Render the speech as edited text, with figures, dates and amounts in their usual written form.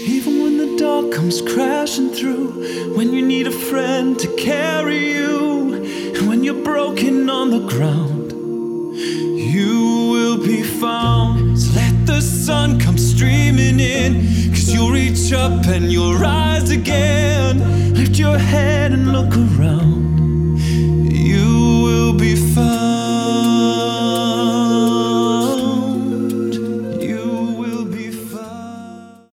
Even when the dark comes crashing through, when you need a friend to carry you, and when you're broken on the ground, you will be found. So let the sun come streaming in, 'cause you'll reach up and you'll rise again. Lift your head and look around.